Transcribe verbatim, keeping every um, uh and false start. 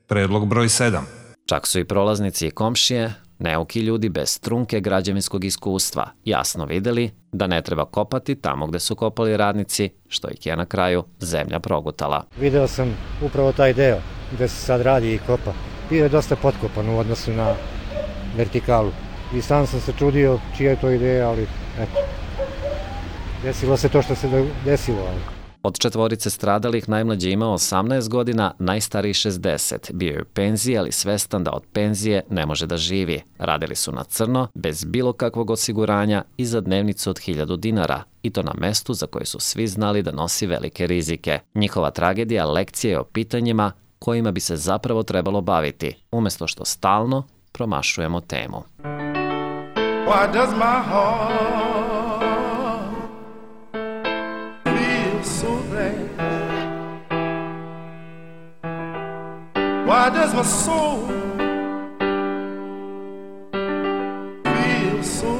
Predlog broj sedam. Čak su i prolaznici i komšije, neuki ljudi bez trunke građevinskog iskustva, jasno videli da ne treba kopati tamo gde su kopali radnici, što ih je na kraju zemlja progutala. Video sam upravo taj deo gde se sad radi i kopa. Bio je dosta potkopan u odnosu na vertikalu. I sam sam se čudio čija je to ideja, ali eto, desilo se to što se desilo. Ali. Od četvorice stradalih najmlađi imao osamnaest godina, najstariji šezdeset. Bio je u penziji, ali svestan da od penzije ne može da živi. Radili su na crno, bez bilo kakvog osiguranja i za dnevnicu od hiljadu dinara. I to na mestu za koje su svi znali da nosi velike rizike. Njihova tragedija lekcija je o pitanjima kojima bi se zapravo trebalo baviti, umjesto što stalno promašujemo temu. Why does my heart feel so bad? Why does my soul feel so